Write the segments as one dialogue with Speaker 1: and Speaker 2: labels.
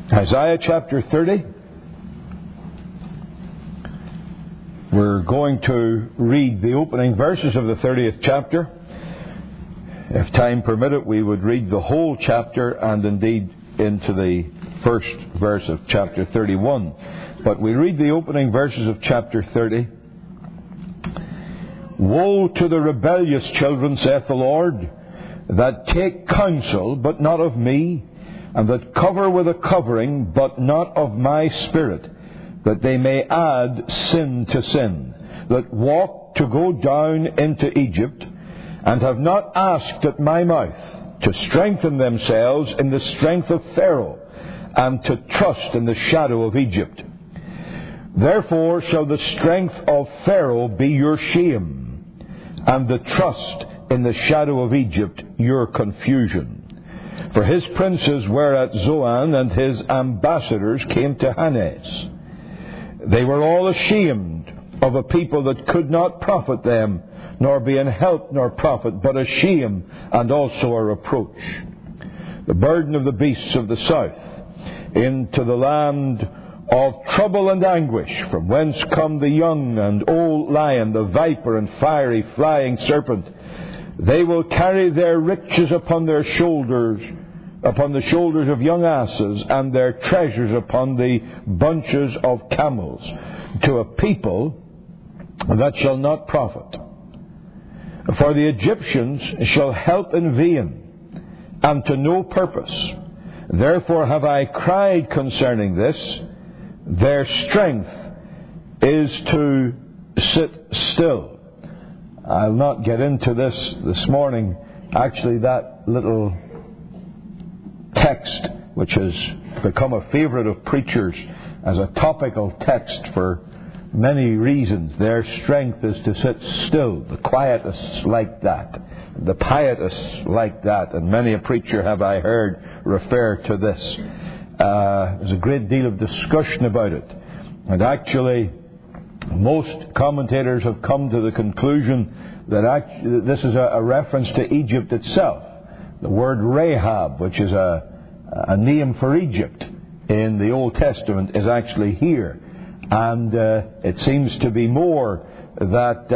Speaker 1: Isaiah chapter 30. We're going to read the opening verses of the 30th chapter. If time permitted, we would read the whole chapter and indeed into the first verse of chapter 31. But we read the opening verses of chapter 30. Woe to the rebellious children, saith the Lord, that take counsel, but not of me, and that cover with a covering, but not of my Spirit, that they may add sin to sin, that walk to go down into Egypt, and have not asked at my mouth, to strengthen themselves in the strength of Pharaoh, and to trust in the shadow of Egypt. Therefore shall the strength of Pharaoh be your shame, and the trust in the shadow of Egypt your confusion. For his princes were at Zoan, and his ambassadors came to Hanes. They were all ashamed of a people that could not profit them, nor be an help nor profit, but a shame and also a reproach. The burden of the beasts of the south, into the land of trouble and anguish, from whence come the young and old lion, the viper and fiery flying serpent. They will carry their riches upon their shoulders, upon the shoulders of young asses, and their treasures upon the bunches of camels, to a people that shall not profit. For the Egyptians shall help in vain, and to no purpose. Therefore have I cried concerning this. Their strength is to sit still. I'll not get into this morning. Actually, that little text, which has become a favourite of preachers as a topical text for many reasons. Their strength is to sit still. The quietists like that. The pietists like that. And many a preacher have I heard refer to this. There's a great deal of discussion about it. And actually, most commentators have come to the conclusion that this is a reference to Egypt itself. The word Rahab, which is a name for Egypt in the Old Testament, is actually here. And it seems to be more that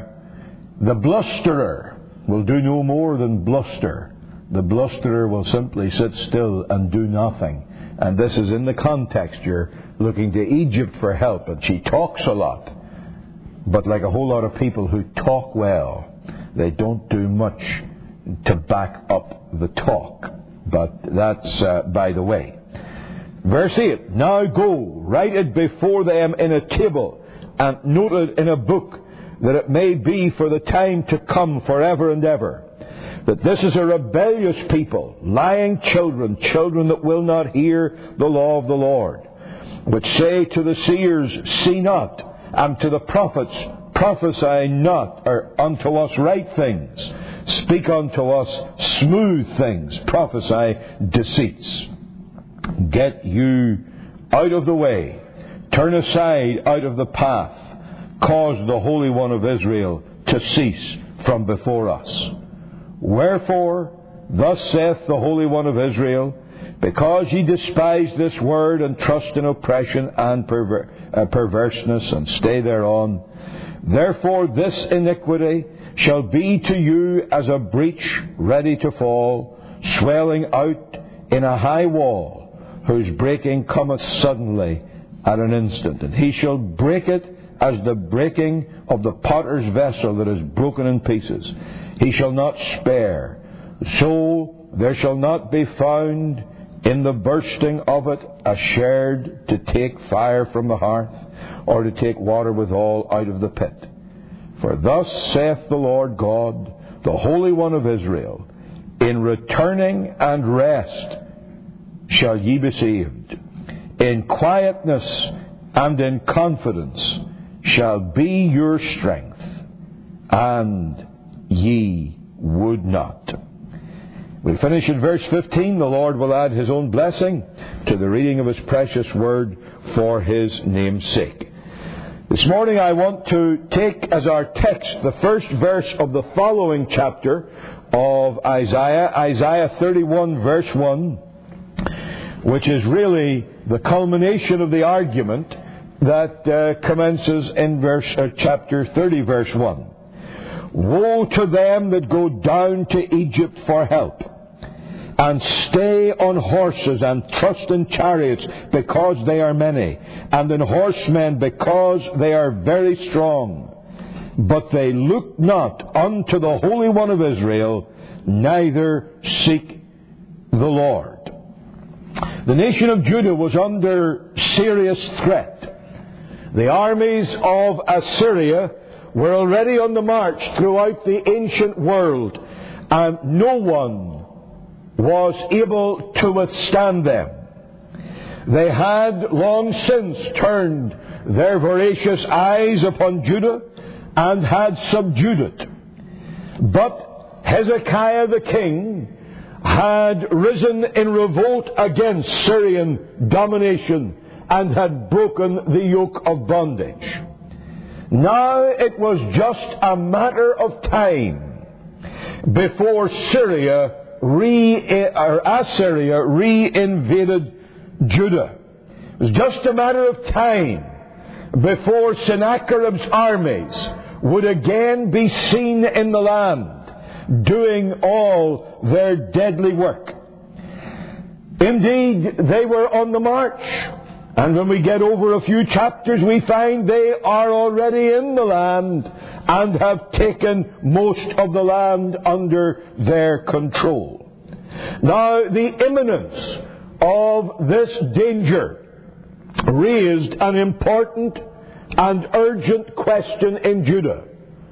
Speaker 1: the blusterer will do no more than bluster. The blusterer will simply sit still and do nothing. And this is in the context. You're looking to Egypt for help, and she talks a lot. But like a whole lot of people who talk well, they don't do much to back up the talk. But that's by the way. Verse 8, Now go, write it before them in a table, and note it in a book, that it may be for the time to come forever and ever. That this is a rebellious people, lying children, children that will not hear the law of the Lord, which say to the seers, See not, and to the prophets, Prophesy not, or unto us right things, speak unto us smooth things, prophesy deceits. Get you out of the way, turn aside out of the path, cause the Holy One of Israel to cease from before us. Wherefore, thus saith the Holy One of Israel, because ye despise this word, and trust in oppression and perverseness, and stay thereon, therefore this iniquity shall be to you as a breach ready to fall, swelling out in a high wall, whose breaking cometh suddenly at an instant. And he shall break it as the breaking of the potter's vessel that is broken in pieces. He shall not spare. So there shall not be found in the bursting of it a sherd to take fire from the hearth, or to take water withal out of the pit. For thus saith the Lord God, the Holy One of Israel, In returning and rest shall ye be saved. In quietness and in confidence shall be your strength, and ye would not. We finish at verse 15. The Lord will add His own blessing to the reading of His precious word for His name's sake. This morning I want to take as our text the first verse of the following chapter of Isaiah, Isaiah 31 verse 1, which is really the culmination of the argument that commences in chapter 30, verse 1. Woe to them that go down to Egypt for help, and stay on horses, and trust in chariots, because they are many, and in horsemen, because they are very strong. But they look not unto the Holy One of Israel, neither seek the Lord. The nation of Judah was under serious threat. The armies of Assyria were already on the march throughout the ancient world, and no one was able to withstand them. They had long since turned their voracious eyes upon Judah and had subdued it. But Hezekiah the king had risen in revolt against Syrian domination and had broken the yoke of bondage. Now it was just a matter of time before Assyria re-invaded Judah. It was just a matter of time before Sennacherib's armies would again be seen in the land, doing all their deadly work. Indeed, they were on the march. And when we get over a few chapters, we find they are already in the land and have taken most of the land under their control. Now, the imminence of this danger raised an important and urgent question in Judah.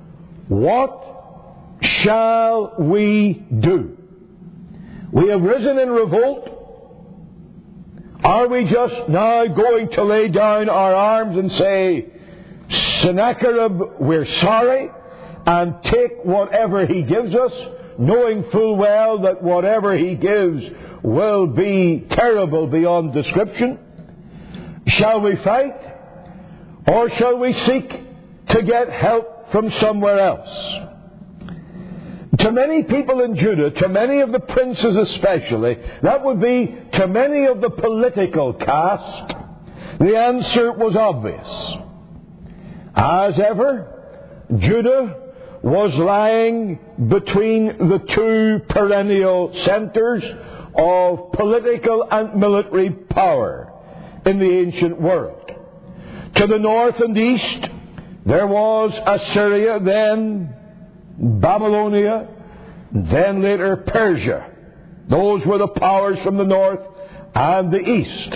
Speaker 1: What shall we do? We have risen in revolt. Are we just now going to lay down our arms and say, Sennacherib, we're sorry, and take whatever he gives us, knowing full well that whatever he gives will be terrible beyond description? Shall we fight? Or shall we seek to get help from somewhere else? To many people in Judah, to many of the princes especially, that would be to many of the political caste, the answer was obvious. As ever, Judah was lying between the two perennial centers of political and military power in the ancient world. To the north and east, there was Assyria, then Babylonia, then later Persia. Those were the powers from the north and the east.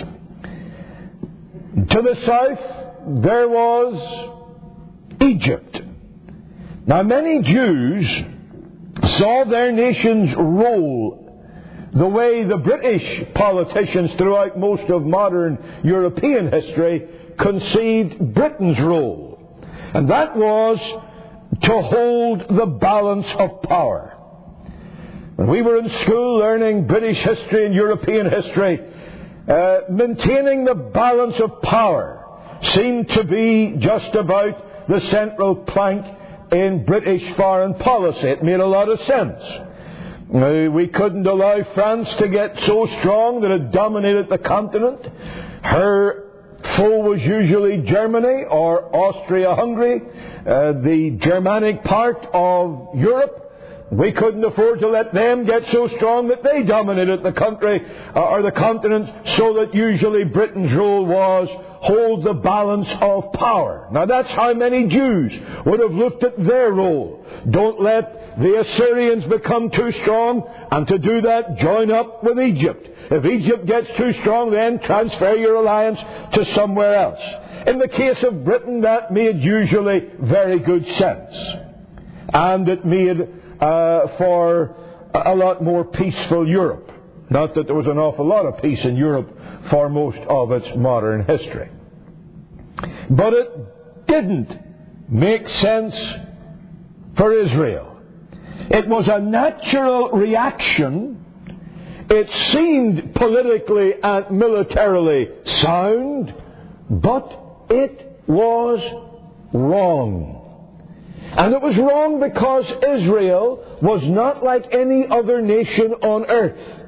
Speaker 1: To the south, there was Egypt. Now, many Jews saw their nation's role the way the British politicians throughout most of modern European history conceived Britain's role. And that was to hold the balance of power. When we were in school learning British history and European history, maintaining the balance of power seemed to be just about the central plank in British foreign policy. It made a lot of sense. We couldn't allow France to get so strong that it dominated the continent. Her foe was usually Germany or Austria-Hungary, the Germanic part of Europe. We couldn't afford to let them get so strong that they dominated the country or the continent, so that usually Britain's role was hold the balance of power. Now that's how many Jews would have looked at their role. Don't let the Assyrians become too strong, and to do that, join up with Egypt. If Egypt gets too strong, then transfer your alliance to somewhere else. In the case of Britain, that made usually very good sense. And it made for a lot more peaceful Europe. Not that there was an awful lot of peace in Europe for most of its modern history. But it didn't make sense for Israel. It was a natural reaction. It seemed politically and militarily sound, but it was wrong. And it was wrong because Israel was not like any other nation on earth.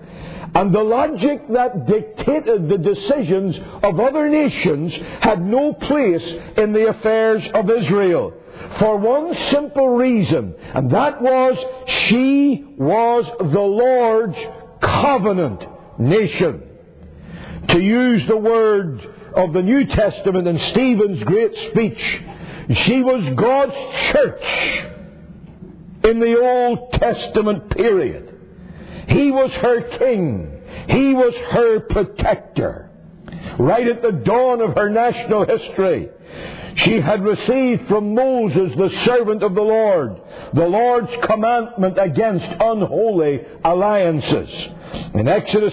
Speaker 1: And the logic that dictated the decisions of other nations had no place in the affairs of Israel. For one simple reason, and that was she was the Lord's covenant nation. To use the word of the New Testament in Stephen's great speech, she was God's church in the Old Testament period. He was her king. He was her protector. Right at the dawn of her national history, she had received from Moses, the servant of the Lord's commandment against unholy alliances. In Exodus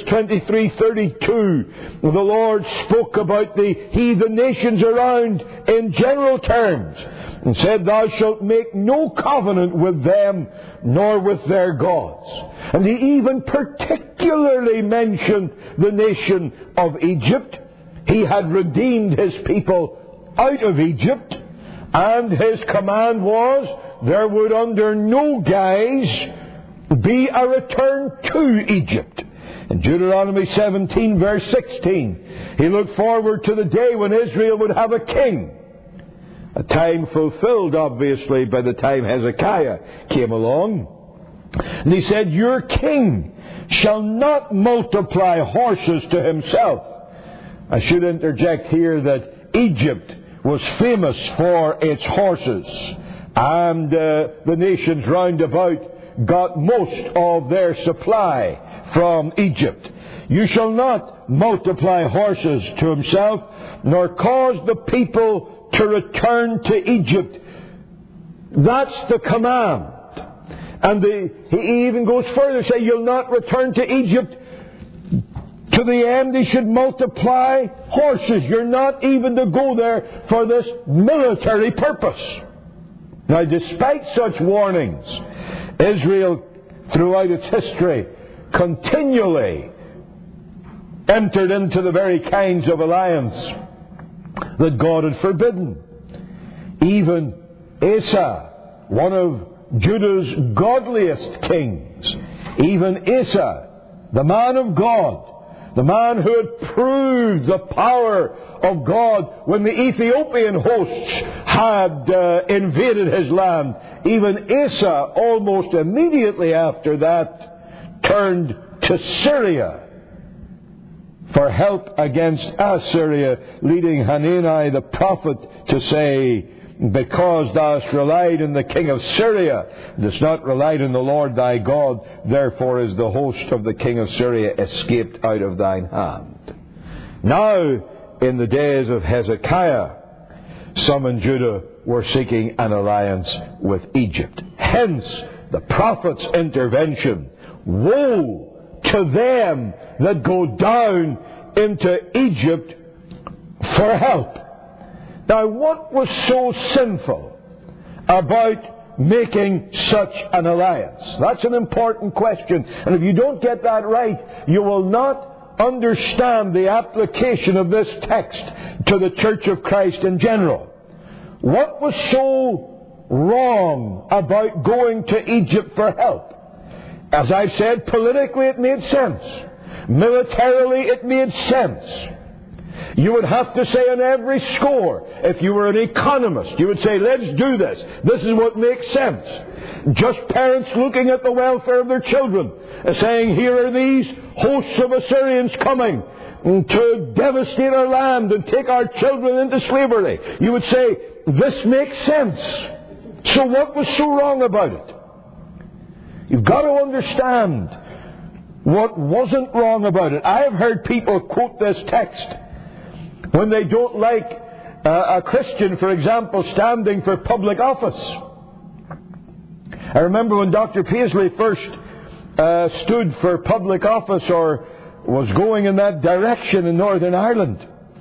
Speaker 1: 23:32, the Lord spoke about the heathen nations around in general terms and said, "Thou shalt make no covenant with them, nor with their gods." And He even particularly mentioned the nation of Egypt. He had redeemed His people out of Egypt, and His command was there would under no guise be a return to Egypt. In Deuteronomy 17 verse 16, He looked forward to the day when Israel would have a king. A time fulfilled, obviously, by the time Hezekiah came along. And He said, "Your king shall not multiply horses to himself." I should interject here that Egypt was famous for its horses, and the nations round about got most of their supply from Egypt. "You shall not multiply horses to himself, nor cause the people to return to Egypt." That's the command. And he even goes further, say, "You'll not return to Egypt to the end they should multiply horses." You're not even to go there for this military purpose. Now, despite such warnings, Israel, throughout its history, continually entered into the very kinds of alliance that God had forbidden. Even Asa, one of Judah's godliest kings, even Asa, the man of God, the man who had proved the power of God when the Ethiopian hosts had invaded his land, even Asa, almost immediately after that, turned to Syria for help against Assyria, leading Hanani the prophet to say, "Because thou hast relied on the king of Syria, and hast not relied on the Lord thy God, therefore is the host of the king of Syria escaped out of thine hand." Now, in the days of Hezekiah, some in Judah were seeking an alliance with Egypt. Hence, the prophet's intervention. Woe to them that go down into Egypt for help. Now, what was so sinful about making such an alliance? That's an important question. And if you don't get that right, you will not understand the application of this text to the Church of Christ in general. What was so wrong about going to Egypt for help? As I've said, politically it made sense. Militarily it made sense. You would have to say on every score, if you were an economist, you would say, "Let's do this. This is what makes sense." Just parents looking at the welfare of their children, saying, "Here are these hosts of Assyrians coming to devastate our land and take our children into slavery." You would say, "This makes sense." So what was so wrong about it? You've got to understand what wasn't wrong about it. I have heard people quote this text when they don't like a Christian, for example, standing for public office. I remember when Dr. Paisley first stood for public office, or was going in that direction in Northern Ireland.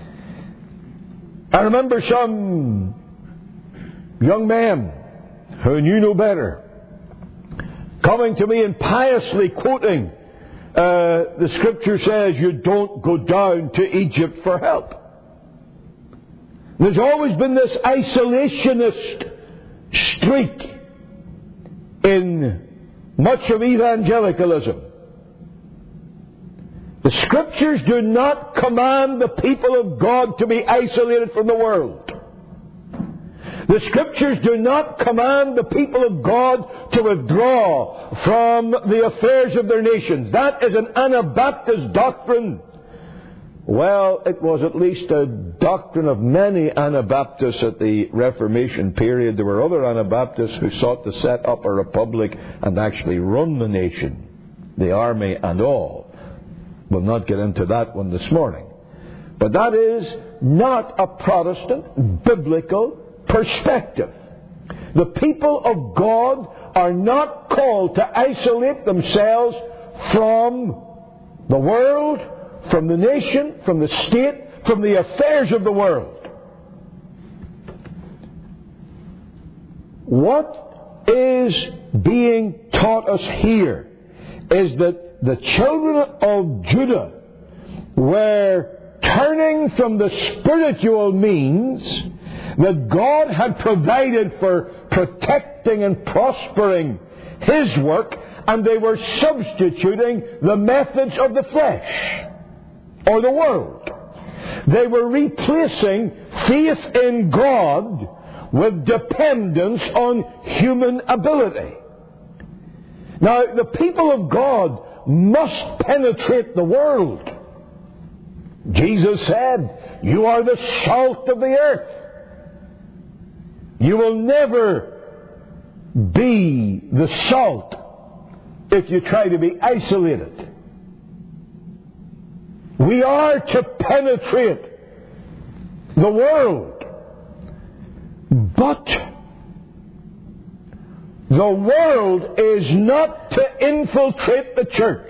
Speaker 1: I remember some young man who knew no better coming to me and piously quoting, the Scripture says you don't go down to Egypt for help. There's always been this isolationist streak in much of evangelicalism. The Scriptures do not command the people of God to be isolated from the world. The Scriptures do not command the people of God to withdraw from the affairs of their nations. That is an Anabaptist doctrine. Well, it was at least a doctrine of many Anabaptists at the Reformation period. There were other Anabaptists who sought to set up a republic and actually run the nation, the army and all. We'll not get into that one this morning. But that is not a Protestant biblical perspective. The people of God are not called to isolate themselves from the world, from the nation, from the state, from the affairs of the world. What is being taught us here is that the children of Judah were turning from the spiritual means that God had provided for protecting and prospering His work, and they were substituting the methods of the flesh or the world. They were replacing faith in God with dependence on human ability. Now, the people of God must penetrate the world. Jesus said, "You are the salt of the earth." You will never be the salt if you try to be isolated. We are to penetrate the world. But the world is not to infiltrate the church.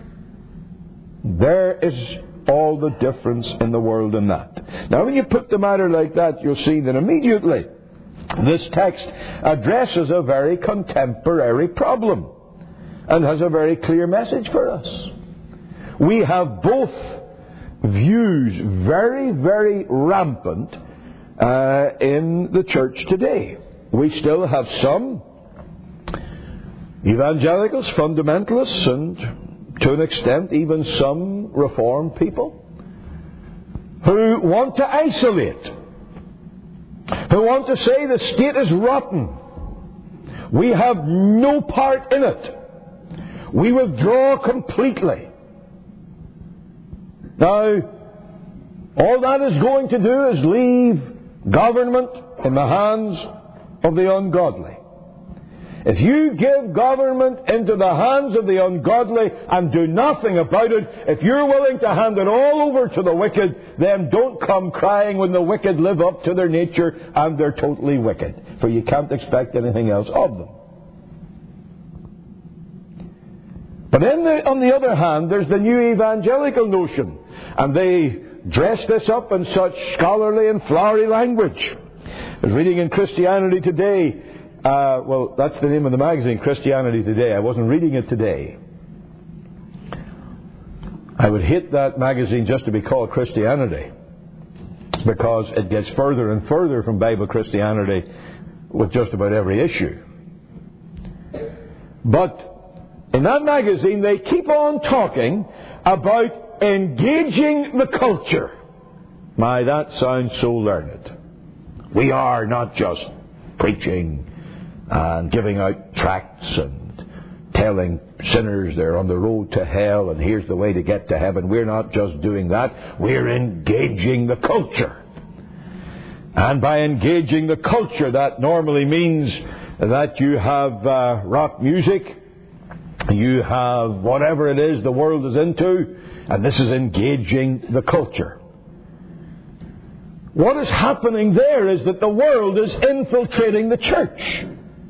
Speaker 1: There is all the difference in the world in that. Now, when you put the matter like that, you'll see that immediately this text addresses a very contemporary problem and has a very clear message for us. We have both views very, very rampant in the church today. We still have some evangelicals, fundamentalists, and to an extent even some Reformed people who want to isolate, who want to say the state is rotten. We have no part in it. We withdraw completely. Now, all that is going to do is leave government in the hands of the ungodly. If you give government into the hands of the ungodly and do nothing about it, if you're willing to hand it all over to the wicked, then don't come crying when the wicked live up to their nature and they're totally wicked. For you can't expect anything else of them. But on the other hand, there's the new evangelical notion. And they dress this up in such scholarly and flowery language. I was reading in Christianity Today. Well, that's the name of the magazine, Christianity Today. I wasn't reading it today. I would hate that magazine just to be called Christianity, because it gets further and further from Bible Christianity with just about every issue. But in that magazine, they keep on talking about engaging the culture. My, that sounds so learned. We are not just preaching and giving out tracts and telling sinners they're on the road to hell and here's the way to get to heaven. We're not just doing that. We're engaging the culture. And by engaging the culture, that normally means that you have rock music, you have whatever it is the world is into, and this is engaging the culture. What is happening there is that the world is infiltrating the church.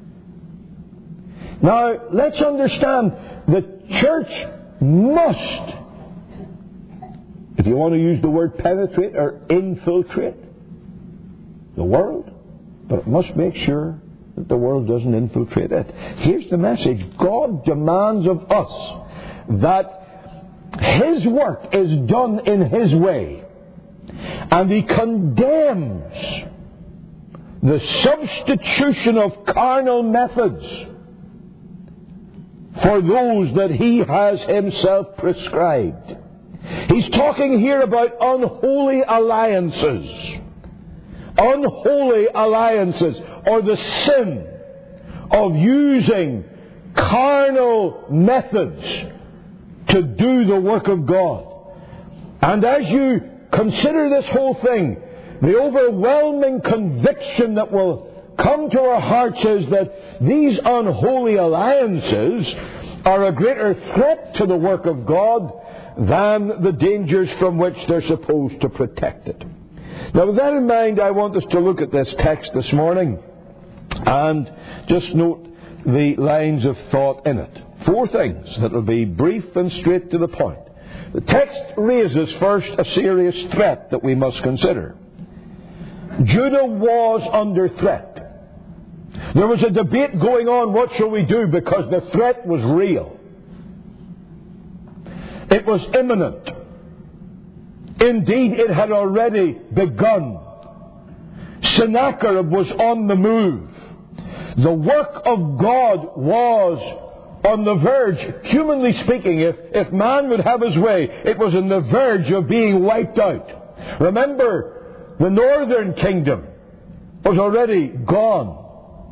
Speaker 1: Now, let's understand, the church must, if you want to use the word penetrate or infiltrate, the world, but it must make sure that the world doesn't infiltrate it. Here's the message. God demands of us that His work is done in His way. And He condemns the substitution of carnal methods for those that He has Himself prescribed. He's talking here about unholy alliances. Unholy alliances, or the sin of using carnal methods to do the work of God. And as you consider this whole thing, the overwhelming conviction that will come to our hearts is that these unholy alliances are a greater threat to the work of God than the dangers from which they're supposed to protect it. Now, with that in mind, I want us to look at this text this morning and just note the lines of thought in it. 4 things that will be brief and straight to the point. The text raises first a serious threat that we must consider. Judah was under threat. There was a debate going on, what shall we do, because the threat was real. It was imminent. Indeed, it had already begun. Sennacherib was on the move. The work of God was on the verge. Humanly speaking, if man would have his way, it was on the verge of being wiped out. Remember, the northern kingdom was already gone.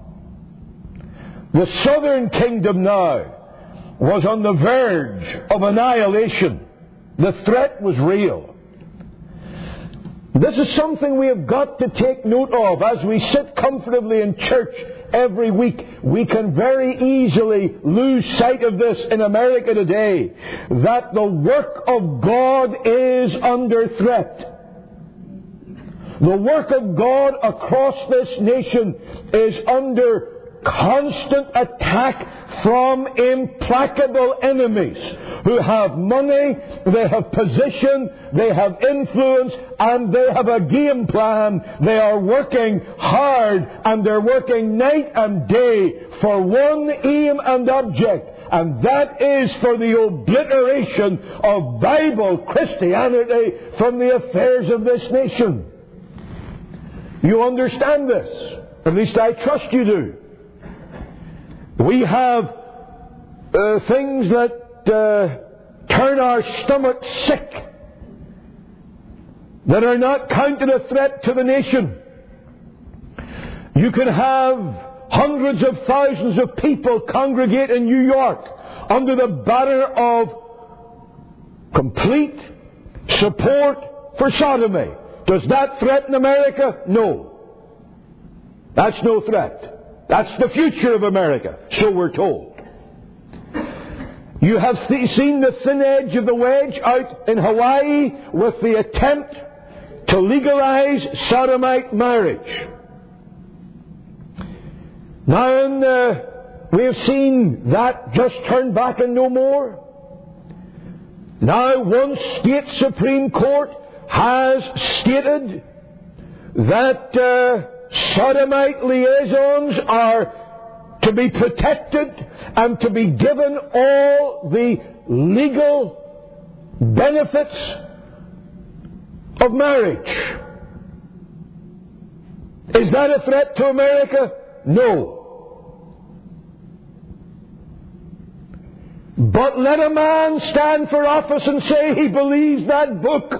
Speaker 1: The southern kingdom now was on the verge of annihilation. The threat was real. This is something we have got to take note of as we sit comfortably in church every week. We can very easily lose sight of this in America today, that the work of God is under threat. The work of God across this nation is under constant attack from implacable enemies who have money, they have position, they have influence, and they have a game plan. They are working hard, and they're working night and day for one aim and object, and that is for the obliteration of Bible Christianity from the affairs of this nation. You understand this? At least I trust you do. We have things that turn our stomach sick, that are not counted a threat to the nation. You can have hundreds of thousands of people congregate in New York under the banner of complete support for sodomy. Does that threaten America? No. That's no threat. That's the future of America, so we're told. You have seen the thin edge of the wedge out in Hawaii with the attempt to legalize sodomite marriage. Now, we have seen that just turn back and no more. Now, one state Supreme Court has stated that sodomite liaisons are to be protected and to be given all the legal benefits of marriage. Is that a threat to America? No. But let a man stand for office and say he believes that book.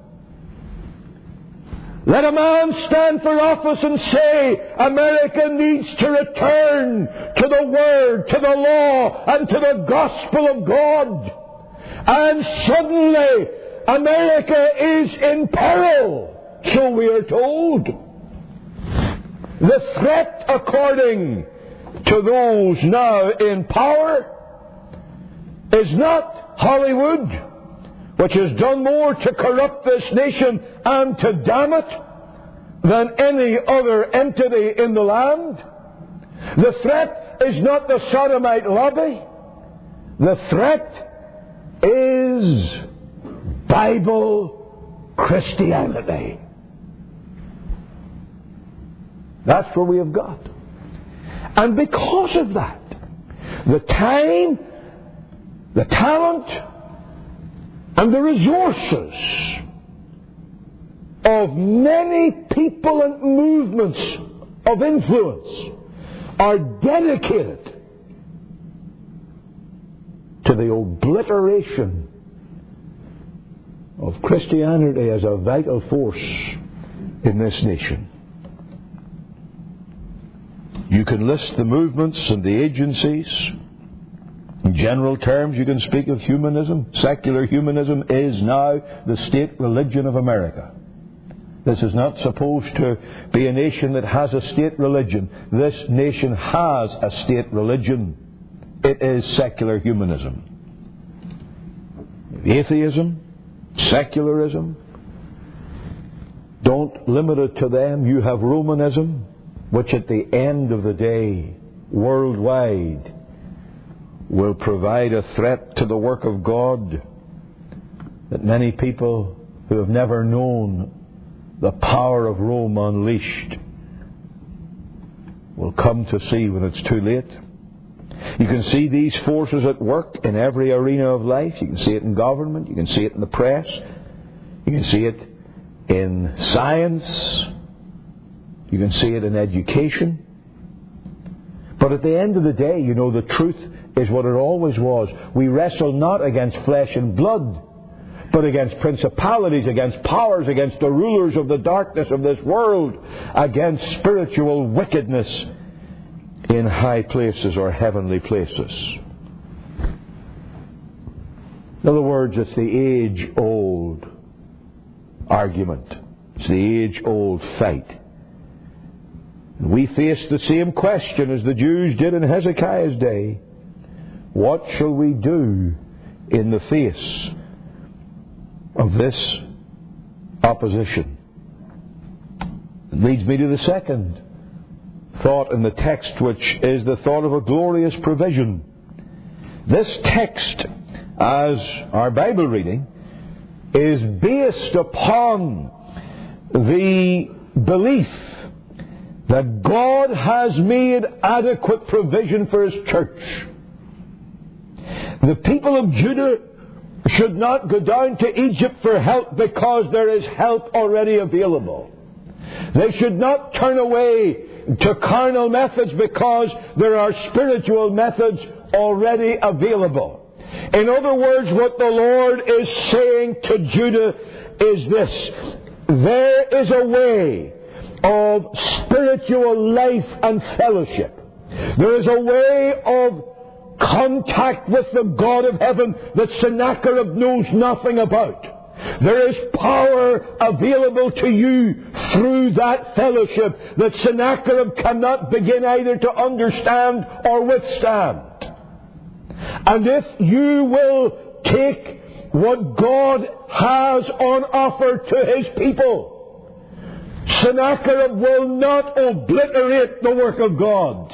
Speaker 1: Let a man stand for office and say America needs to return to the Word, to the law, and to the gospel of God. And suddenly America is in peril, so we are told. The threat, according to those now in power, is not Hollywood, which has done more to corrupt this nation and to damn it than any other entity in the land. The threat is not the sodomite lobby. The threat is Bible Christianity. That's where we have got. And because of that, the time, the talent, and the resources of many people and movements of influence are dedicated to the obliteration of Christianity as a vital force in this nation. You can list the movements and the agencies. In general terms, you can speak of humanism. Secular humanism is now the state religion of America. This is not supposed to be a nation that has a state religion. This nation has a state religion. It is secular humanism. Atheism, secularism, don't limit it to them. You have Romanism, which at the end of the day, worldwide, will provide a threat to the work of God that many people who have never known the power of Rome unleashed will come to see when it's too late. You can see these forces at work in every arena of life. You can see it in government. You can see it in the press. You can see it in science. You can see it in education. But at the end of the day, you know, the truth is what it always was. We wrestle not against flesh and blood, but against principalities, against powers, against the rulers of the darkness of this world, against spiritual wickedness in high places or heavenly places. In other words, it's the age-old argument. It's the age-old fight. We face the same question as the Jews did in Hezekiah's day. What shall we do in the face of this opposition? It leads me to the second thought in the text, which is the thought of a glorious provision. This text, as our Bible reading, is based upon the belief that God has made adequate provision for His church. The people of Judah should not go down to Egypt for help because there is help already available. They should not turn away to carnal methods because there are spiritual methods already available. In other words, what the Lord is saying to Judah is this: there is a way of spiritual life and fellowship. There is a way of contact with the God of heaven that Sennacherib knows nothing about. There is power available to you through that fellowship that Sennacherib cannot begin either to understand or withstand. And if you will take what God has on offer to His people, Sennacherib will not obliterate the work of God.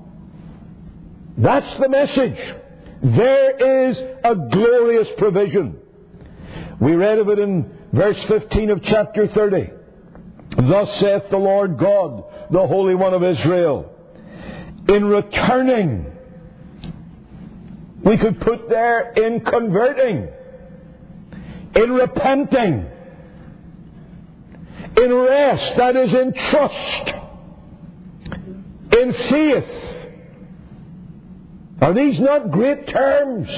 Speaker 1: That's the message. There is a glorious provision. We read of it in verse 15 of chapter 30. Thus saith the Lord God, the Holy One of Israel, in returning, we could put there in converting, in repenting, in rest, that is in trust, in faith. Are these not great terms?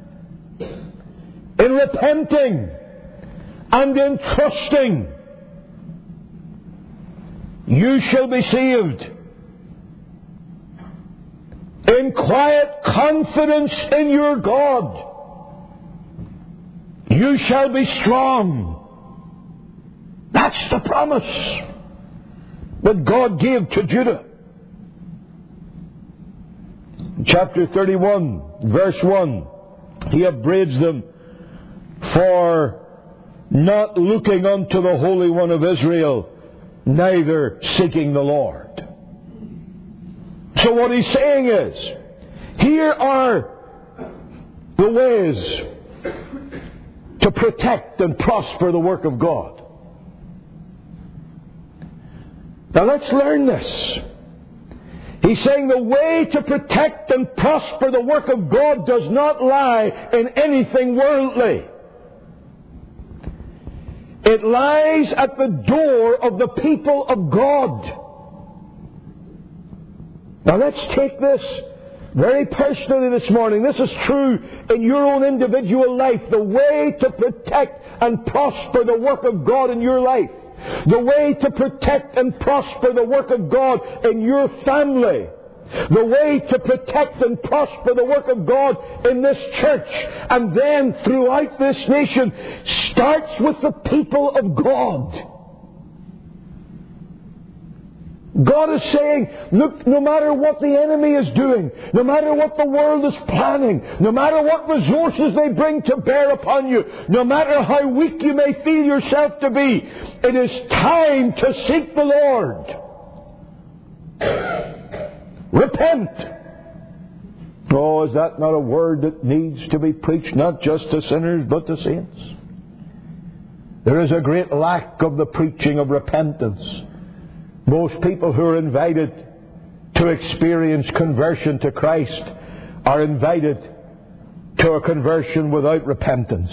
Speaker 1: In repenting and in trusting, you shall be saved. In quiet confidence in your God, you shall be strong. That's the promise that God gave to Judah. Chapter 31, verse 1, He upbraids them for not looking unto the Holy One of Israel, neither seeking the Lord. So what He's saying is, here are the ways to protect and prosper the work of God. Now let's learn this. He's saying the way to protect and prosper the work of God does not lie in anything worldly. It lies at the door of the people of God. Now let's take this very personally this morning, this is true in your own individual life. The way to protect and prosper the work of God in your life, the way to protect and prosper the work of God in your family, the way to protect and prosper the work of God in this church and then throughout this nation starts with the people of God. God is saying, look, no matter what the enemy is doing, no matter what the world is planning, no matter what resources they bring to bear upon you, no matter how weak you may feel yourself to be, it is time to seek the Lord. Repent. Oh, is that not a word that needs to be preached, not just to sinners, but to saints? There is a great lack of the preaching of repentance. Most people who are invited to experience conversion to Christ are invited to a conversion without repentance.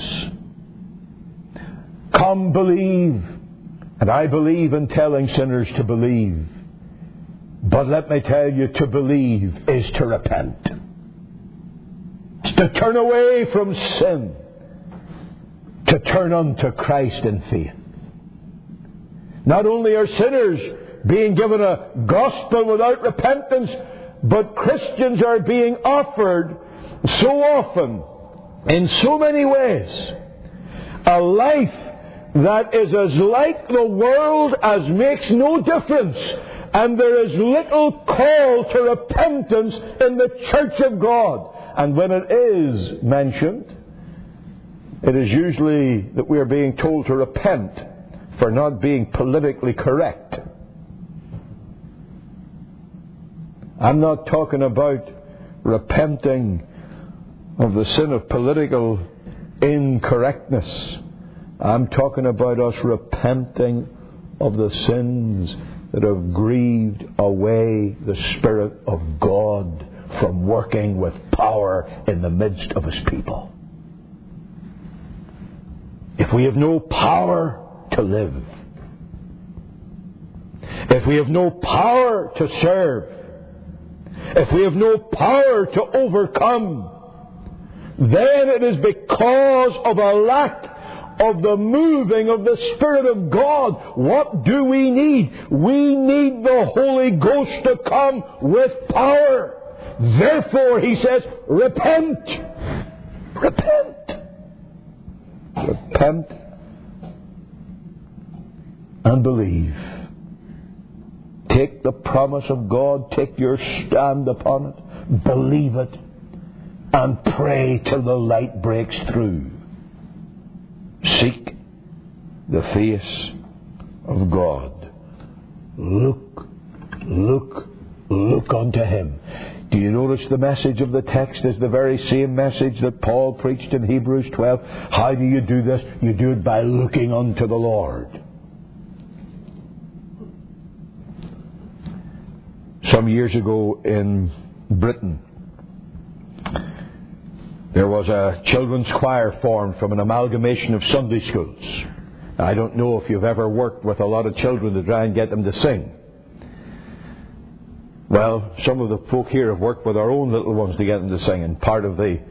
Speaker 1: Come, believe. And I believe in telling sinners to believe. But let me tell you, to believe is to repent. It's to turn away from sin, to turn unto Christ in faith. Not only are sinners being given a gospel without repentance, but Christians are being offered so often, in so many ways, a life that is as like the world as makes no difference, and there is little call to repentance in the church of God. And when it is mentioned, it is usually that we are being told to repent for not being politically correct. I'm not talking about repenting of the sin of political incorrectness. I'm talking about us repenting of the sins that have grieved away the Spirit of God from working with power in the midst of His people. If we have no power to live, if we have no power to serve, if we have no power to overcome, then it is because of a lack of the moving of the Spirit of God. What do we need? We need the Holy Ghost to come with power. Therefore, He says, repent. Repent. Repent and believe. Take the promise of God, take your stand upon it, believe it, and pray till the light breaks through. Seek the face of God. Look unto Him. Do you notice the message of the text is the very same message that Paul preached in Hebrews 12? How do you do this? You do it by looking unto the Lord. Some years ago in Britain, there was a children's choir formed from an amalgamation of Sunday schools. I don't know if you've ever worked with a lot of children to try and get them to sing. Well, some of the folk here have worked with our own little ones to get them to sing, and part of the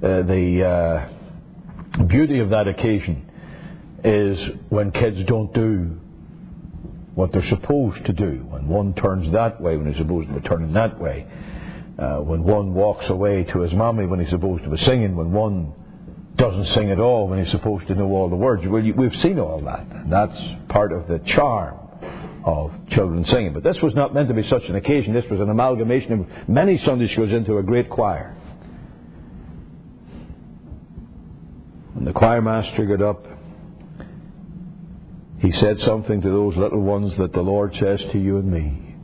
Speaker 1: beauty of that occasion is when kids don't do what they're supposed to do. When one turns that way when he's supposed to be turning that way. When one walks away to his mommy when he's supposed to be singing. When one doesn't sing at all when he's supposed to know all the words. Well, we've seen all that. And that's part of the charm of children singing. But this was not meant to be such an occasion. This was an amalgamation of many Sunday schools into a great choir. When the choir master got up, he said something to those little ones that the Lord says to you and me.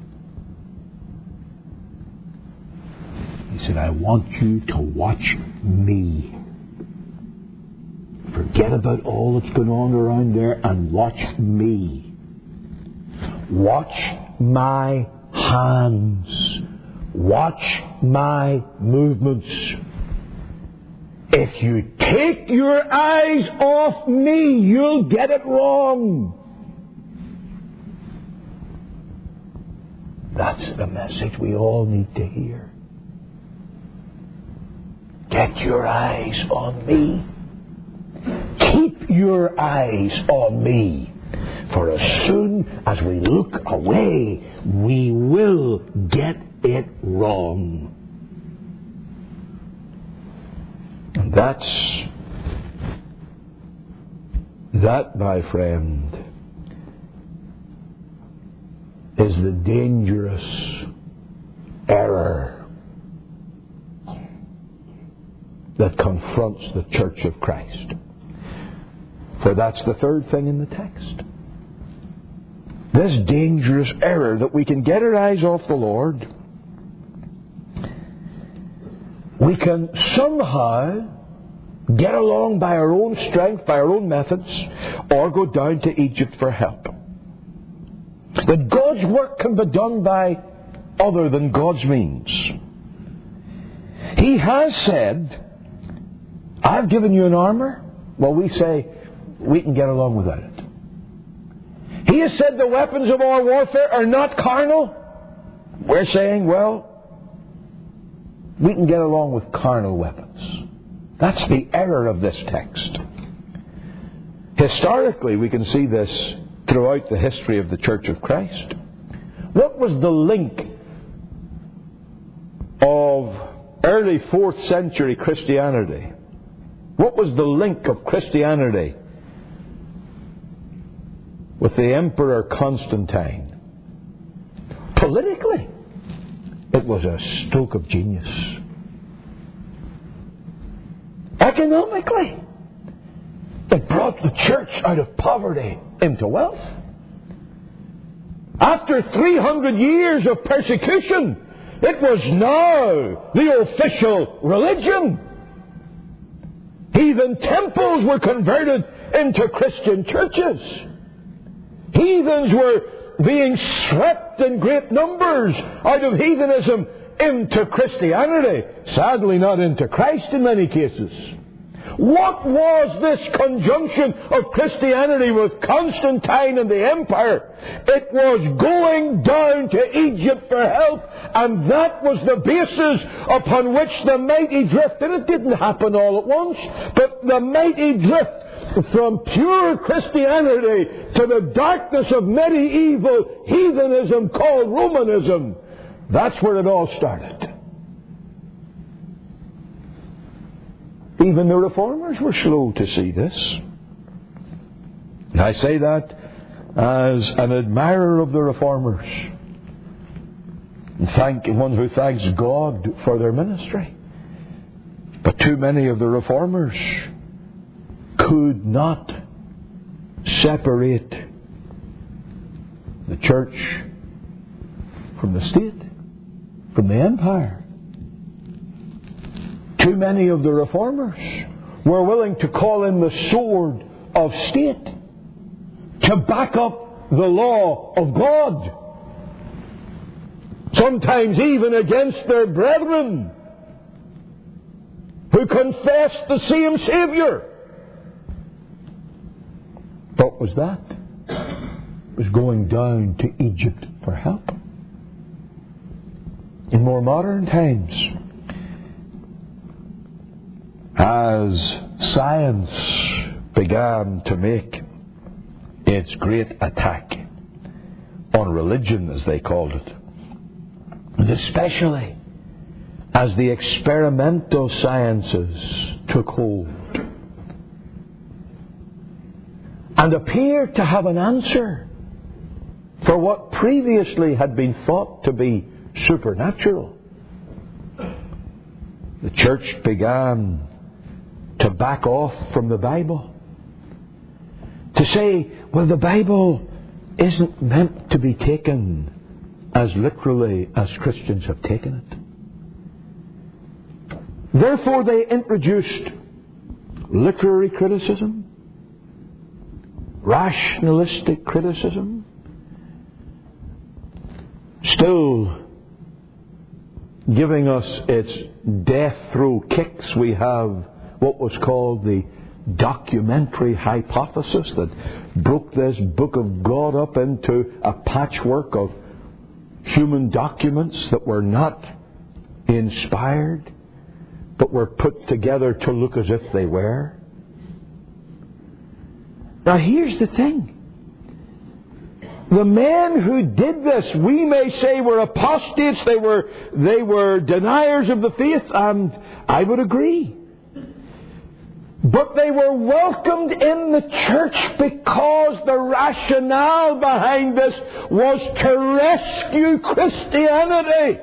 Speaker 1: He said, I want you to watch me. Forget about all that's going on around there and watch me. Watch my hands. Watch my movements. If you take your eyes off me, you'll get it wrong. That's the message we all need to hear. Set your eyes on me. Keep your eyes on me. For as soon as we look away, we will get it wrong. And that, my friend, is the dangerous error that confronts the Church of Christ. For that's the third thing in the text. This dangerous error that we can get our eyes off the Lord. We can somehow get along by our own strength, by our own methods, or go down to Egypt for help. That God's work can be done by other than God's means. He has said, I've given you an armour. Well, we say, we can get along without it. He has said the weapons of our warfare are not carnal. We're saying, well, we can get along with carnal weapons. That's the error of this text. Historically, we can see this throughout the history of the Church of Christ. What was the link of early 4th century Christianity? What was the link of Christianity with the Emperor Constantine? Politically, it was a stroke of genius. Economically, it brought the church out of poverty into wealth. After 300 years of persecution, it was now the official religion. Heathen temples were converted into Christian churches. Heathens were being swept in great numbers out of heathenism into Christianity. Sadly, not into Christ in many cases. What was this conjunction of Christianity with Constantine and the empire? It was going down to Egypt for help, and that was the basis upon which the mighty drift, and it didn't happen all at once, but the mighty drift from pure Christianity to the darkness of medieval heathenism called Romanism. That's where it all started. Even the Reformers were slow to see this. And I say that as an admirer of the Reformers. And one who thanks God for their ministry. But too many of the Reformers could not separate the church from the state, from the empire. Too many of the Reformers were willing to call in the sword of state to back up the law of God. Sometimes even against their brethren who confessed the same Saviour. What was that? It was going down to Egypt for help. In more modern times, as science began to make its great attack on religion, as they called it, and especially as the experimental sciences took hold and appeared to have an answer for what previously had been thought to be supernatural, the church began to back off from the Bible. To say, well, the Bible isn't meant to be taken as literally as Christians have taken it. Therefore, they introduced literary criticism, rationalistic criticism, still giving us its death throw kicks. We have what was called the documentary hypothesis that broke this book of God up into a patchwork of human documents that were not inspired. but were put together to look as if they were. Now here's the thing. The men who did this, we may say, were apostates, they were deniers of the faith, and I would agree. But they were welcomed in the church because the rationale behind this was to rescue Christianity.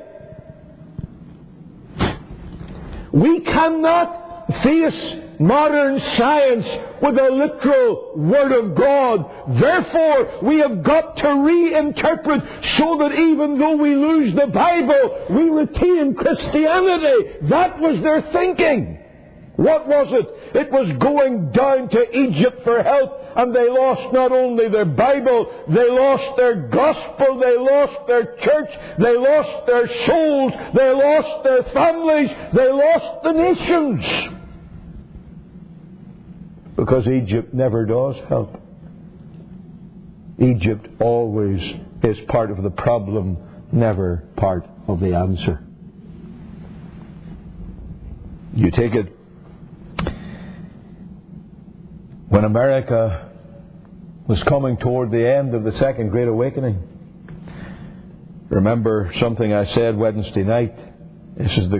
Speaker 1: We cannot face modern science with a literal Word of God. Therefore, we have got to reinterpret so that even though we lose the Bible, we retain Christianity. That was their thinking. What was it? It was going down to Egypt for help, and they lost not only their Bible, they lost their gospel, they lost their church, they lost their souls, they lost their families, they lost the nations. Because Egypt never does help. Egypt always is part of the problem, never part of the answer. You take it, when America was coming toward the end of the Second Great Awakening, remember something I said Wednesday night. This is the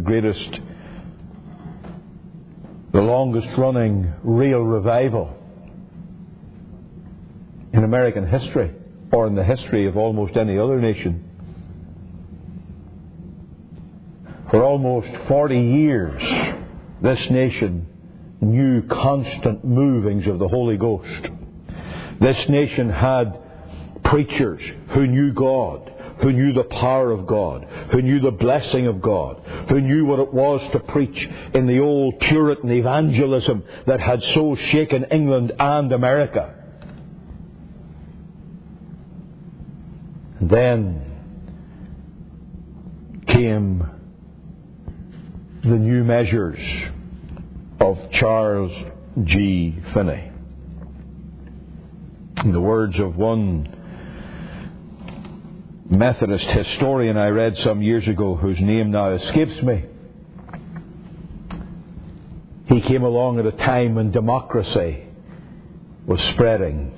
Speaker 1: longest running real revival in American history, or in the history of almost any other nation. For almost 40 years, this nation knew constant movings of the Holy Ghost. This nation had preachers who knew God, who knew the power of God, who knew the blessing of God, who knew what it was to preach in the old Puritan evangelism that had so shaken England and America. And then came the new measures of Charles G. Finney. In the words of one Methodist historian I read some years ago, whose name now escapes me, he came along at a time when democracy was spreading,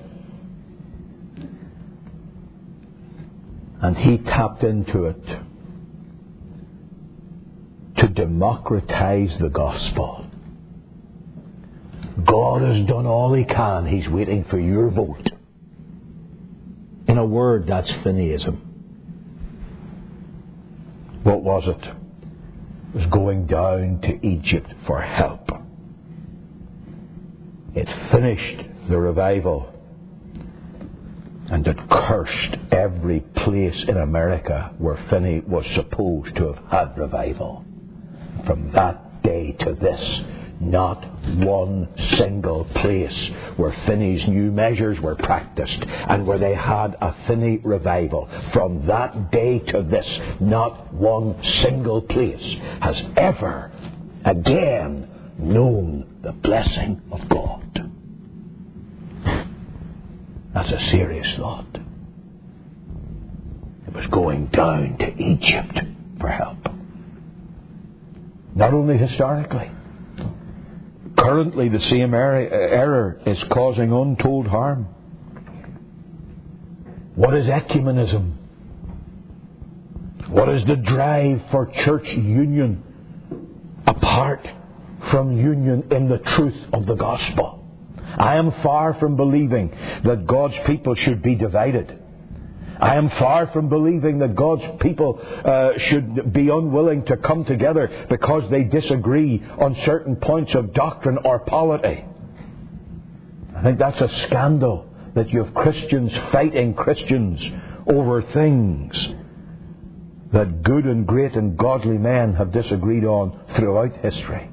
Speaker 1: and he tapped into it to democratize the gospel. God has done all He can. He's waiting for your vote. In a word, that's Finneyism. What was it? It was going down to Egypt for help. It finished the revival, and it cursed every place in America where Finney was supposed to have had revival. From that day to this, not one single place where Finney's new measures were practiced and where they had a Finney revival, from that day to this, not one single place has ever again known the blessing of God. That's a serious thought. It was going down to Egypt for help. Not only historically. Currently, the same error is causing untold harm. What is ecumenism? What is the drive for church union apart from union in the truth of the gospel? I am far from believing that God's people should be divided. I am far from believing that God's people should be unwilling to come together because they disagree on certain points of doctrine or polity. I think that's a scandal that you have Christians fighting Christians over things that good and great and godly men have disagreed on throughout history.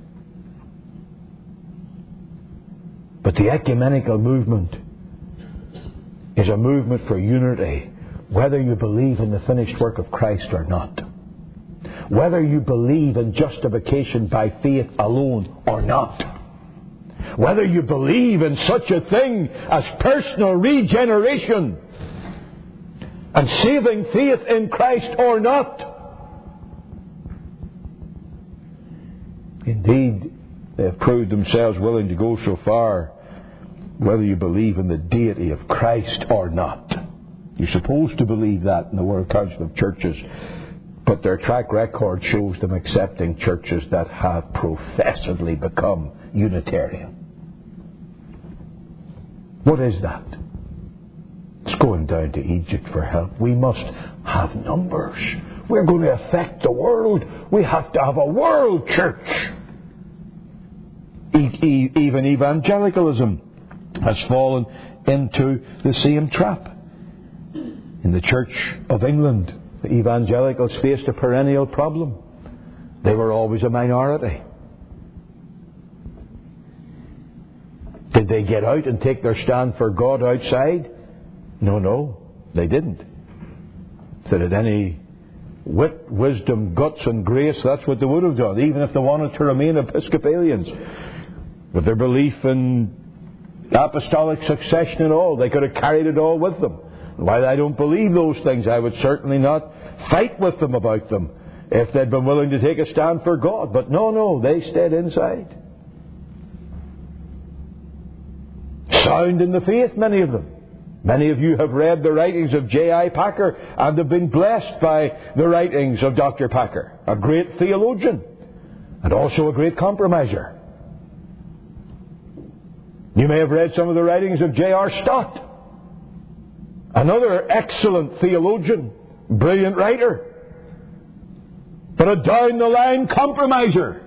Speaker 1: But the ecumenical movement is a movement for unity, whether you believe in the finished work of Christ or not. Whether you believe in justification by faith alone or not. Whether you believe in such a thing as personal regeneration and saving faith in Christ or not. Indeed, they have proved themselves willing to go so far, whether you believe in the deity of Christ or not. You're supposed to believe that in the World Council of Churches, but their track record shows them accepting churches that have professedly become Unitarian. What is that? It's going down to Egypt for help. We must have numbers. We're going to affect the world. We have to have a world church. Even evangelicalism has fallen into the same trap. In the Church of England, the evangelicals faced a perennial problem. They were always a minority. Did they get out and take their stand for God outside? No, they didn't. If they had any wit, wisdom, guts and grace, that's what they would have done, even if they wanted to remain Episcopalians. With their belief in apostolic succession and all, they could have carried it all with them. While I don't believe those things, I would certainly not fight with them about them if they'd been willing to take a stand for God. But no, they stayed inside. Sound in the faith, many of them. Many of you have read the writings of J.I. Packer and have been blessed by the writings of Dr. Packer, a great theologian and also a great compromiser. You may have read some of the writings of J.R. Stott, another excellent theologian, brilliant writer, but a down-the-line compromiser.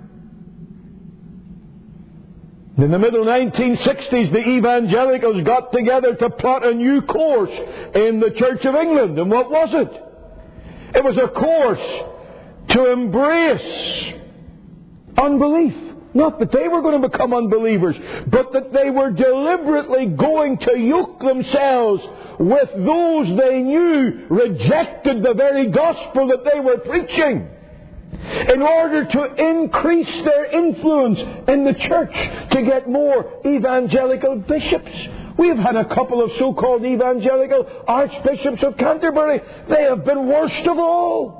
Speaker 1: In the middle 1960s, the evangelicals got together to plot a new course in the Church of England. And what was it? It was a course to embrace unbelief. Not that they were going to become unbelievers, but that they were deliberately going to yoke themselves with those they knew rejected the very gospel that they were preaching, in order to increase their influence in the church, to get more evangelical bishops. We have had a couple of so-called evangelical archbishops of Canterbury. They have been worst of all.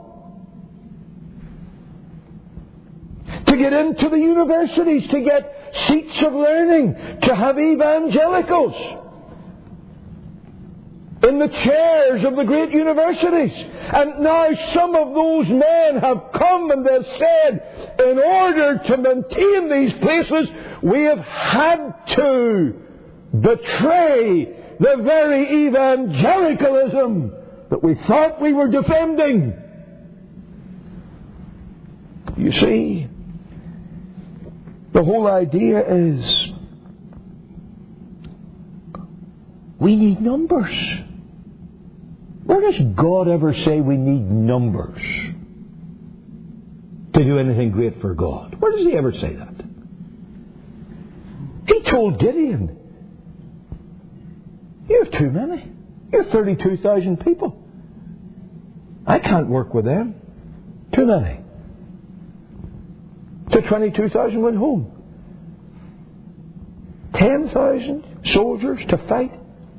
Speaker 1: To get into the universities, to get seats of learning, to have evangelicals in the chairs of the great universities. And now some of those men have come and they've said, in order to maintain these places, we have had to betray the very evangelicalism that we thought we were defending. You see, the whole idea is we need numbers. Where does God ever say we need numbers to do anything great for God? Where does He ever say that? He told Gideon, you have too many. You have 32,000 people. I can't work with them. Too many. So 22,000 went home. 10,000 soldiers to fight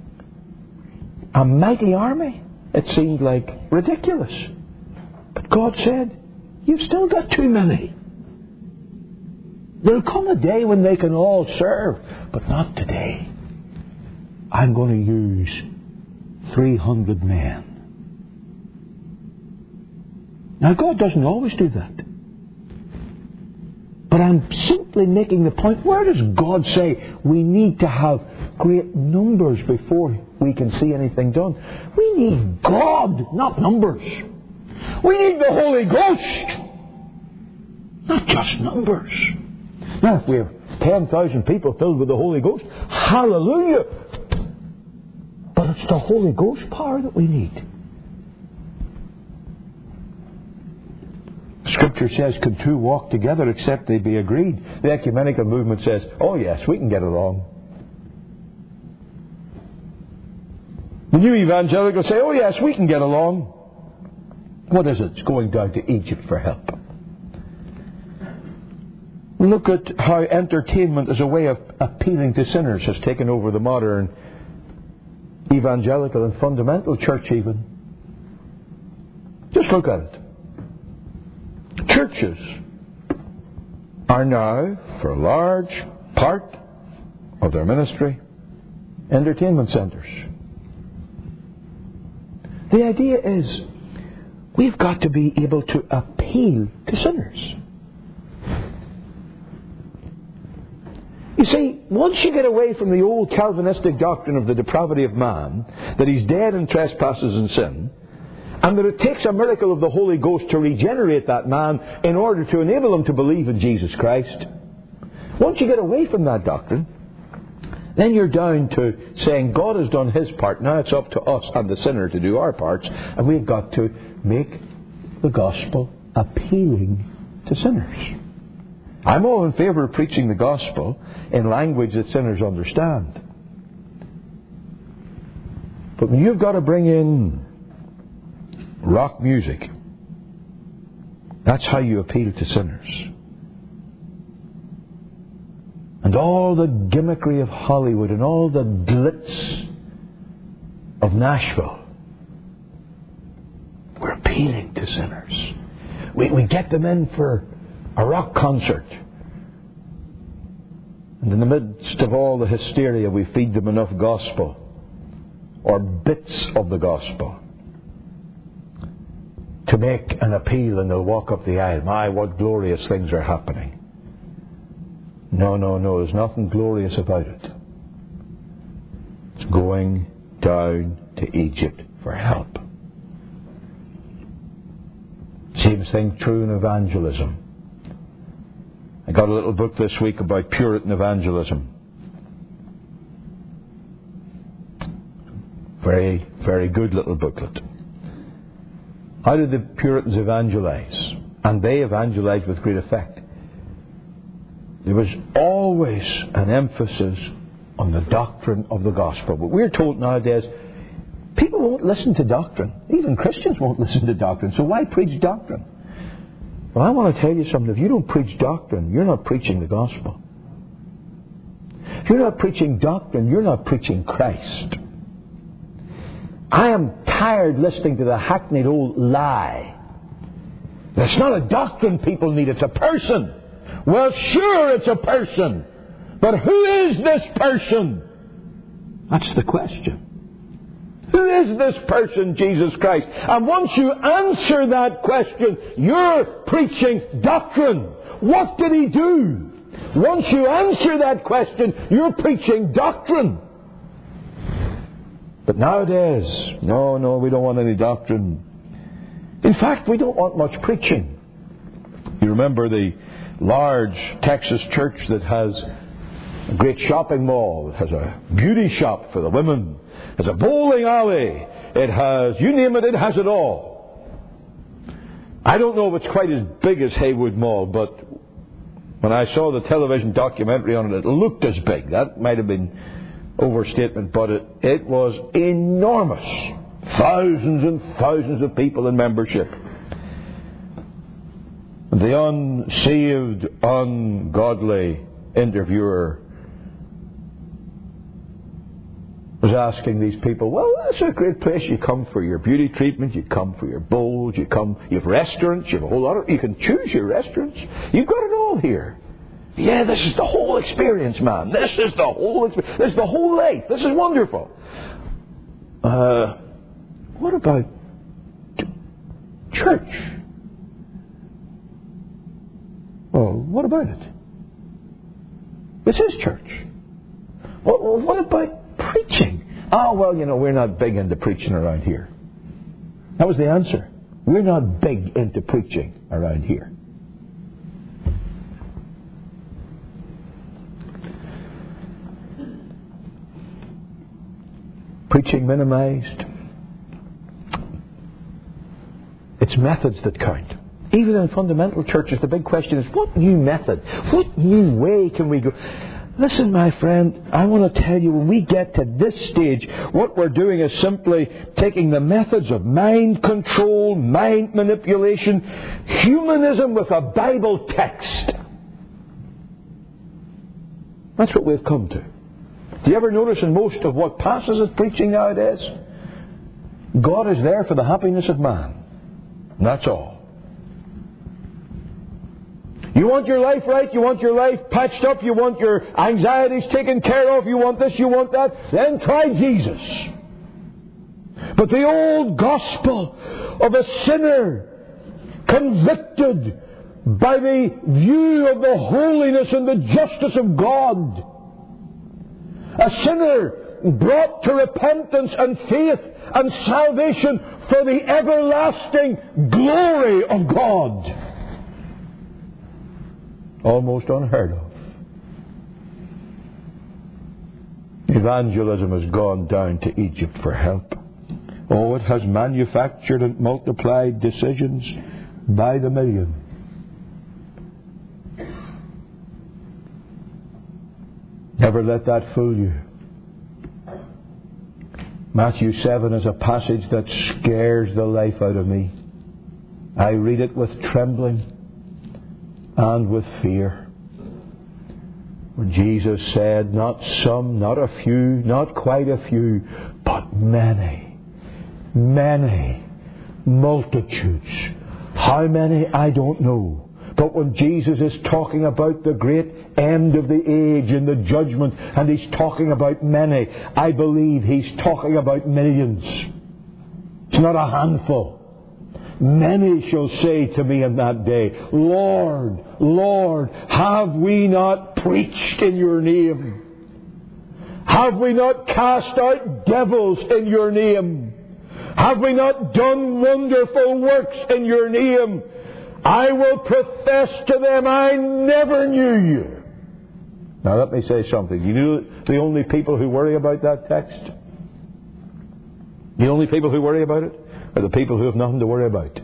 Speaker 1: a mighty army. It seemed like ridiculous. But God said, you've still got too many. There'll come a day when they can all serve, but not today. I'm going to use 300 men. Now, God doesn't always do that. But I'm simply making the point, where does God say we need to have great numbers before we can see anything done? We need God, not numbers. We need the Holy Ghost, not just numbers. Now, if we have 10,000 people filled with the Holy Ghost, hallelujah! But it's the Holy Ghost power that we need. Scripture says, can two walk together except they be agreed? The ecumenical movement says, oh yes, we can get along. The new evangelicals say, oh yes, we can get along. What is it? It's going down to Egypt for help. Look at how entertainment as a way of appealing to sinners has taken over the modern evangelical and fundamental church even. Just look at it. Churches are now, for a large part of their ministry, entertainment centres. The idea is we've got to be able to appeal to sinners. You see, once you get away from the old Calvinistic doctrine of the depravity of man, that he's dead in trespasses and sin, and that it takes a miracle of the Holy Ghost to regenerate that man in order to enable him to believe in Jesus Christ, once you get away from that doctrine, then you're down to saying God has done His part, now it's up to us and the sinner to do our parts, and we've got to make the gospel appealing to sinners. I'm all in favour of preaching the gospel in language that sinners understand. But when you've got to bring in rock music, that's how you appeal to sinners. And all the gimmickry of Hollywood and all the glitz of Nashville, we're appealing to sinners. We get them in for a rock concert. And in the midst of all the hysteria, we feed them enough gospel, or bits of the gospel, to make an appeal, and they'll walk up the aisle. My, what glorious things are happening. No, there's nothing glorious about it. It's going down to Egypt for help. Same thing true in evangelism. I got a little book this week about Puritan evangelism. Very, very good little booklet. How did the Puritans evangelize? And they evangelized with great effect. There was always an emphasis on the doctrine of the gospel. But we're told nowadays, people won't listen to doctrine. Even Christians won't listen to doctrine. So why preach doctrine? Well, I want to tell you something. If you don't preach doctrine, you're not preaching the gospel. If you're not preaching doctrine, you're not preaching Christ. I am tired listening to the hackneyed old lie. It's not a doctrine people need, it's a person. Well, sure, it's a person. But who is this person? That's the question. Who is this person, Jesus Christ? And once you answer that question, you're preaching doctrine. What did He do? Once you answer that question, you're preaching doctrine. But nowadays, no, we don't want any doctrine. In fact, we don't want much preaching. You remember the large Texas church that has a great shopping mall. It has a beauty shop for the women. It has a bowling alley. It has, you name it, it has it all. I don't know if it's quite as big as Haywood Mall, but when I saw the television documentary on it, it looked as big. That might have been overstatement, but it was enormous. Thousands and thousands of people in membership. The unsaved, ungodly interviewer was asking these people, well, that's a great place. You come for your beauty treatment, you come for your bowls, you have restaurants, you have a whole lot of, you can choose your restaurants. You've got it all here. Yeah, this is the whole experience, man. This is the whole experience. This is the whole life. This is wonderful. What about church? Well, what about it? This is church. Well, what about preaching? Oh, well, we're not big into preaching around here. That was the answer. We're not big into preaching around here. Preaching minimized. It's methods that count. Even in fundamental churches, the big question is, what new method? What new way can we go? Listen, my friend, I want to tell you, when we get to this stage, what we're doing is simply taking the methods of mind control, mind manipulation, humanism with a Bible text. That's what we've come to. Do you ever notice in most of what passes as preaching nowadays? God is there for the happiness of man. And that's all. You want your life right, you want your life patched up, you want your anxieties taken care of, you want this, you want that, then try Jesus. But the old gospel of a sinner convicted by the view of the holiness and the justice of God, a sinner brought to repentance and faith and salvation for the everlasting glory of God. Almost unheard of. Evangelism has gone down to Egypt for help. Oh, it has manufactured and multiplied decisions by the million. Never let that fool you. Matthew 7 is a passage that scares the life out of me. I read it with trembling and with fear. When Jesus said, not some, not a few, not quite a few, but many, many multitudes. How many, I don't know. But when Jesus is talking about the great end of the age and the judgment, and He's talking about many, I believe He's talking about millions. It's not a handful. Many shall say to me in that day, Lord, Lord, have we not preached in your name? Have we not cast out devils in your name? Have we not done wonderful works in your name? I will profess to them, I never knew you. Now let me say something. You know the only people who worry about that text? The only people who worry about it are the people who have nothing to worry about.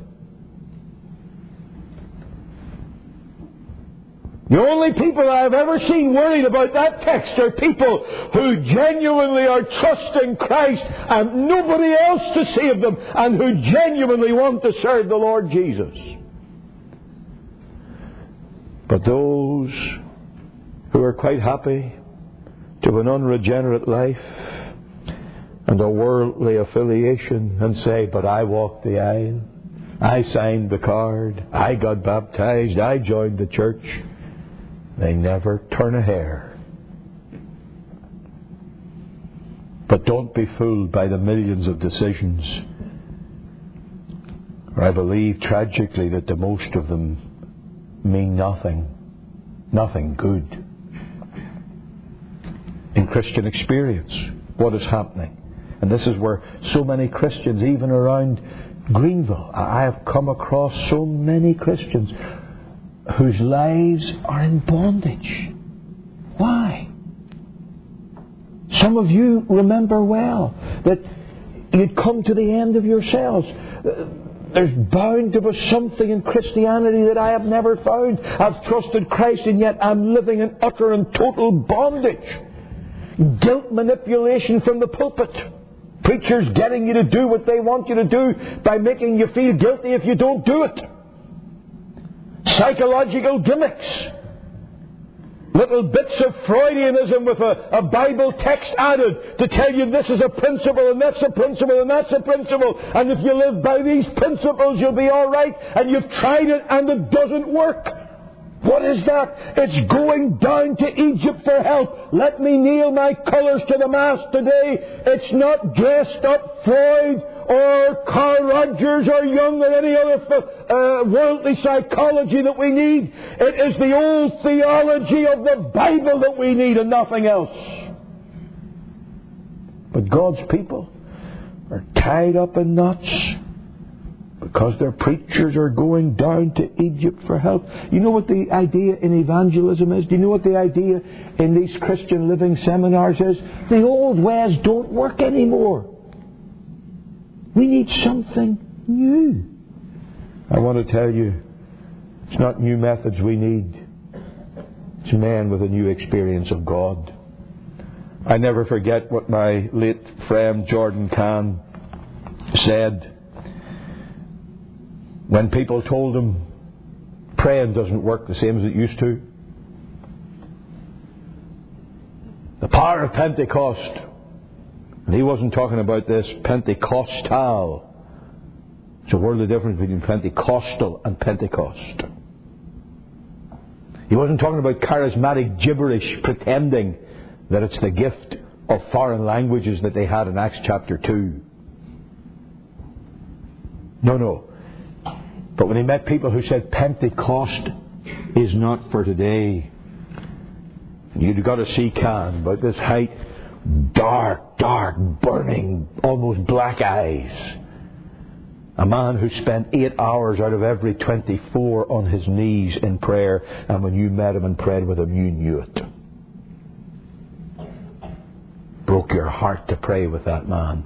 Speaker 1: The only people I have ever seen worried about that text are people who genuinely are trusting Christ and nobody else to save them, and who genuinely want to serve the Lord Jesus. But those who are quite happy to have an unregenerate life and a worldly affiliation and say, but I walked the aisle, I signed the card, I got baptized, I joined the church, they never turn a hair. But don't be fooled by the millions of decisions. I believe tragically that the most of them mean nothing good. In Christian experience, what is happening? And this is where so many Christians, even around Greenville, I have come across so many Christians whose lives are in bondage. Why? Some of you remember well that you'd come to the end of yourselves. There's bound to be something in Christianity that I have never found. I've trusted Christ and yet I'm living in utter and total bondage. Guilt manipulation from the pulpit. Preachers getting you to do what they want you to do by making you feel guilty if you don't do it. Psychological gimmicks. Little bits of Freudianism with a Bible text added to tell you this is a principle and that's a principle and that's a principle. And if you live by these principles, you'll be all right. And you've tried it and it doesn't work. What is that? It's going down to Egypt for help. Let me nail my colours to the mast today. It's not dressed up Freud or Carl Rogers or Jung or any other worldly psychology that we need. It is the old theology of the Bible that we need and nothing else. But God's people are tied up in knots because their preachers are going down to Egypt for help. You know what the idea in evangelism is? Do you know what the idea in these Christian living seminars is? The old ways don't work anymore. We need something new. I want to tell you, it's not new methods we need. It's men with a new experience of God. I never forget what my late friend Jordan Kahn said when people told him praying doesn't work the same as it used to. The power of Pentecost. And he wasn't talking about this Pentecostal. There's a world of difference between Pentecostal and Pentecost. He wasn't talking about charismatic gibberish pretending that it's the gift of foreign languages that they had in Acts chapter 2. No. But when he met people who said Pentecost is not for today, you'd got to see Can about this height, dark, burning, almost black eyes. A man who spent 8 hours out of every 24 on his knees in prayer, and when you met him and prayed with him, you knew it. Broke your heart to pray with that man.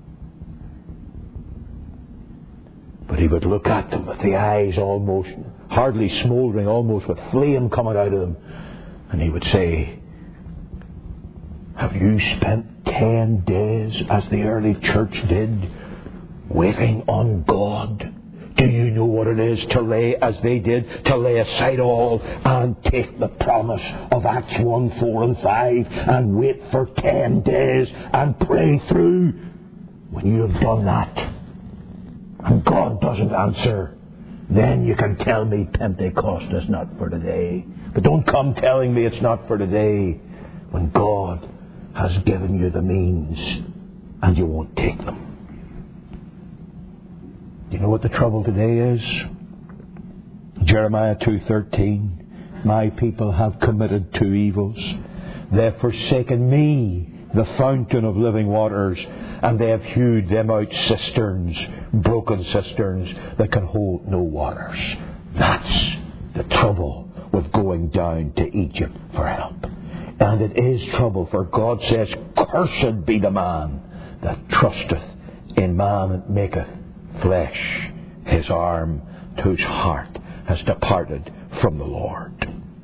Speaker 1: But he would look at them with the eyes almost, hardly smouldering, almost with flame coming out of them. And he would say, have you spent 10 days, as the early church did, waiting on God? Do you know what it is to lay, as they did, to lay aside all and take the promise of Acts 1, 4 and 5 and wait for 10 days and pray through? When you have done that and God doesn't answer, then you can tell me Pentecost is not for today. But don't come telling me it's not for today when God has given you the means and you won't take them. You know what the trouble today is? Jeremiah 2:13. My people have committed two evils. They have forsaken me, the fountain of living waters, and they have hewed them out cisterns, broken cisterns that can hold no waters. That's the trouble with going down to Egypt for help. And it is trouble, for God says, cursed be the man that trusteth in man and maketh flesh his arm, whose heart has departed from the Lord.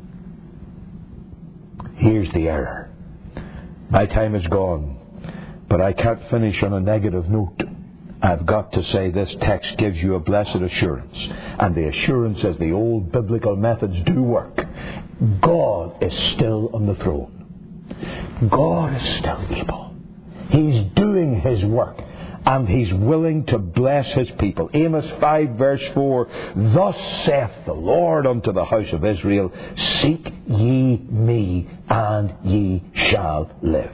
Speaker 1: Here's the error. My time is gone, but I can't finish on a negative note. I've got to say this text gives you a blessed assurance, and the assurance, as the old biblical methods do work, God is still on the throne. God is still able. He's doing His work, and He's willing to bless His people. Amos 5 verse 4, thus saith the Lord unto the house of Israel, seek ye me, and ye shall live.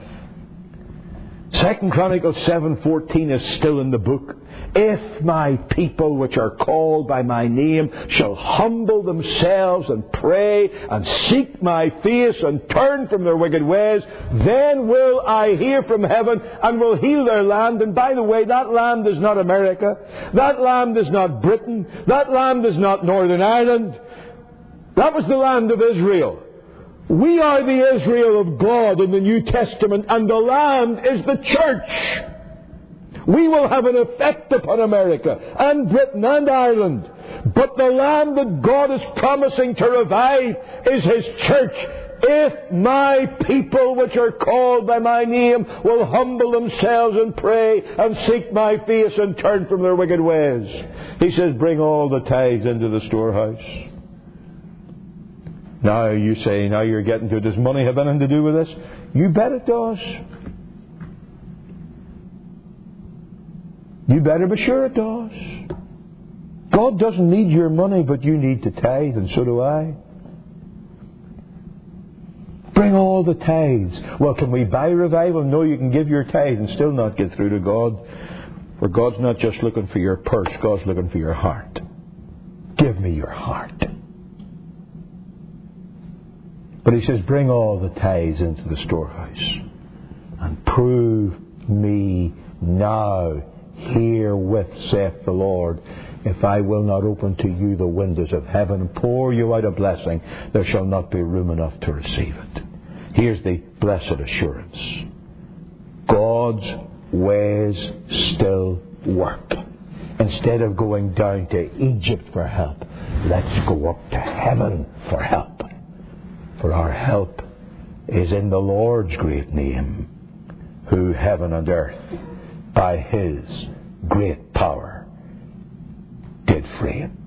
Speaker 1: 2 Chronicles 7:14 is still in the book. If my people which are called by my name shall humble themselves and pray and seek my face and turn from their wicked ways, then will I hear from heaven and will heal their land. And by the way, that land is not America. That land is not Britain. That land is not Northern Ireland. That was the land of Israel. We are the Israel of God in the New Testament, and the land is the church. We will have an effect upon America and Britain and Ireland. But the land that God is promising to revive is His church. If my people which are called by my name will humble themselves and pray and seek my face and turn from their wicked ways. He says, bring all the tithes into the storehouse. Now you say, now you're getting to it. Does money have anything to do with this? You bet it does. You better be sure it does. God doesn't need your money, but you need to tithe, and so do I. Bring all the tithes. Well, can we buy revival? No, you can give your tithe and still not get through to God. For God's not just looking for your purse, God's looking for your heart. Give me your heart. But He says, bring all the tithes into the storehouse and prove me now, herewith, saith the Lord, if I will not open to you the windows of heaven and pour you out a blessing, there shall not be room enough to receive it. Here's the blessed assurance. God's ways still work. Instead of going down to Egypt for help, let's go up to heaven for help. For our help is in the Lord's great name, who heaven and earth, by His great power, did free it.